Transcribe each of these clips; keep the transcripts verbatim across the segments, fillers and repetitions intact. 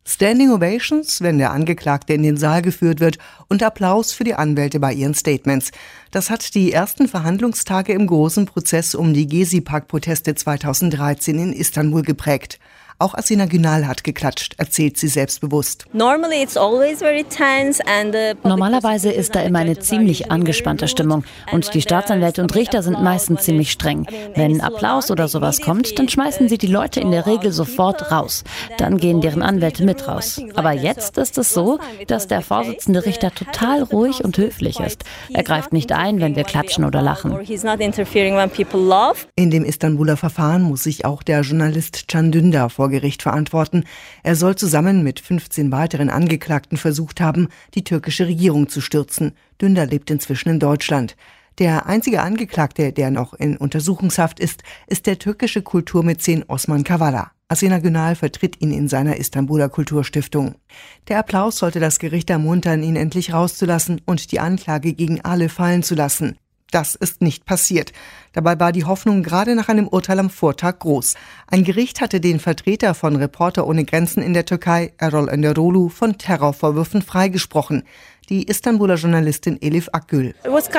Standing Ovations, wenn der Angeklagte in den Saal geführt wird, und Applaus für die Anwälte bei ihren Statements. Das hat die ersten Verhandlungstage im großen Prozess um die Gezi-Park-Proteste zweitausenddreizehn in Istanbul geprägt. Auch Asina Günal hat geklatscht, erzählt sie selbstbewusst. Normalerweise ist da immer eine ziemlich angespannte Stimmung und die Staatsanwälte und Richter sind meistens ziemlich streng. Wenn Applaus oder sowas kommt, dann schmeißen sie die Leute in der Regel sofort raus. Dann gehen deren Anwälte mit raus. Aber jetzt ist es so, dass der Vorsitzende Richter total ruhig und höflich ist. Er greift nicht ein, wenn wir klatschen oder lachen. In dem Istanbuler Verfahren muss sich auch der Journalist Can Dündar vor Gericht verantworten. Er soll zusammen mit fünfzehn weiteren Angeklagten versucht haben, die türkische Regierung zu stürzen. Dündar lebt inzwischen in Deutschland. Der einzige Angeklagte, der noch in Untersuchungshaft ist, ist der türkische Kulturmäzen Osman Kavala. Asena Günal vertritt ihn in seiner Istanbuler Kulturstiftung. Der Applaus sollte das Gericht ermuntern, ihn endlich rauszulassen und die Anklage gegen alle fallen zu lassen. Das ist nicht passiert. Dabei war die Hoffnung gerade nach einem Urteil am Vortag groß. Ein Gericht hatte den Vertreter von Reporter ohne Grenzen in der Türkei, Erol Önderoglu, von Terrorvorwürfen freigesprochen. Die Istanbuler Journalistin Elif Akgül.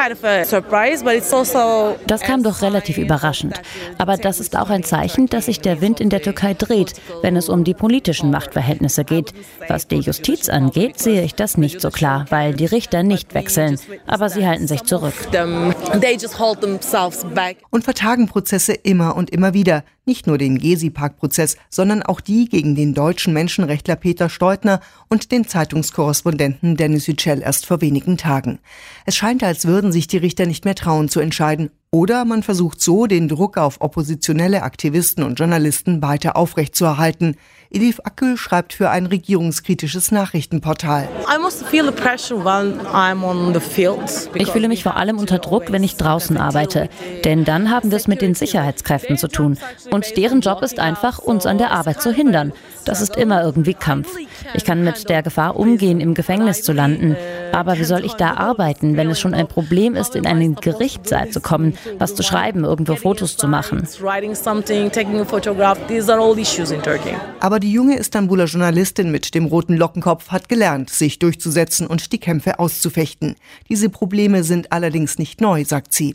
Das kam doch relativ überraschend. Aber das ist auch ein Zeichen, dass sich der Wind in der Türkei dreht, wenn es um die politischen Machtverhältnisse geht. Was die Justiz angeht, sehe ich das nicht so klar, weil die Richter nicht wechseln. Aber sie halten sich zurück. Und vertagen Prozesse immer und immer wieder. Nicht nur den Gezi-Park-Prozess, sondern auch die gegen den deutschen Menschenrechtler Peter Steutner und den Zeitungskorrespondenten Dennis Yücel erst vor wenigen Tagen. Es scheint, als würden sich die Richter nicht mehr trauen zu entscheiden. Oder man versucht so, den Druck auf oppositionelle Aktivisten und Journalisten weiter aufrechtzuerhalten. Elif Akgül schreibt für ein regierungskritisches Nachrichtenportal. Ich fühle mich vor allem unter Druck, wenn ich draußen arbeite. Denn dann haben wir es mit den Sicherheitskräften zu tun. Und deren Job ist einfach, uns an der Arbeit zu hindern. Das ist immer irgendwie Kampf. Ich kann mit der Gefahr umgehen, im Gefängnis zu landen. Aber wie soll ich da arbeiten, wenn es schon ein Problem ist, in einen Gerichtssaal zu kommen, was zu schreiben, irgendwo Fotos zu machen? Aber die junge Istanbuler Journalistin mit dem roten Lockenkopf hat gelernt, sich durchzusetzen und die Kämpfe auszufechten. Diese Probleme sind allerdings nicht neu, sagt sie.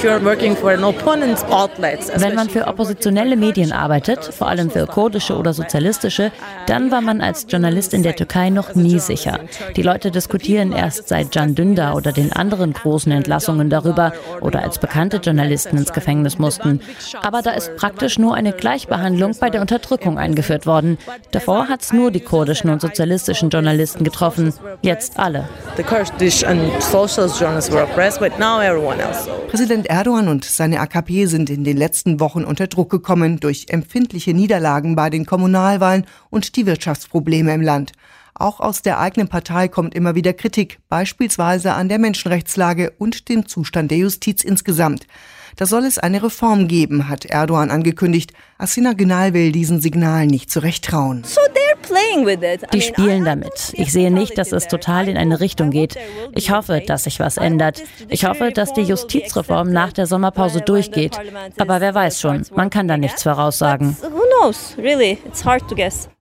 Wenn man für oppositionelle Medien arbeitet, vor allem für kurdische oder sozialistische, dann war man als Journalist in der Türkei noch nie sicher. Die Leute diskutieren erst seit Can Dündar oder den anderen großen Entlassungen darüber oder als bekannte Journalisten ins Gefängnis mussten. Aber da ist praktisch nur eine Gleichbehandlung bei der Unterdrückung eingeführt worden. Davor hat es nur die kurdischen und sozialistischen Journalisten getroffen, jetzt alle. Präsident Erdogan und seine A K P sind in den letzten Wochen unter Druck gekommen durch empfindliche Niederlagen bei den Kommunalwahlen und die Wirtschaftsprobleme im Land. Auch aus der eigenen Partei kommt immer wieder Kritik, beispielsweise an der Menschenrechtslage und dem Zustand der Justiz insgesamt. Da soll es eine Reform geben, hat Erdogan angekündigt. Asena Günal will diesen Signalen nicht zurecht trauen. Die spielen damit. Ich sehe nicht, dass es total in eine Richtung geht. Ich hoffe, dass sich was ändert. Ich hoffe, dass die Justizreform nach der Sommerpause durchgeht. Aber wer weiß schon, man kann da nichts voraussagen.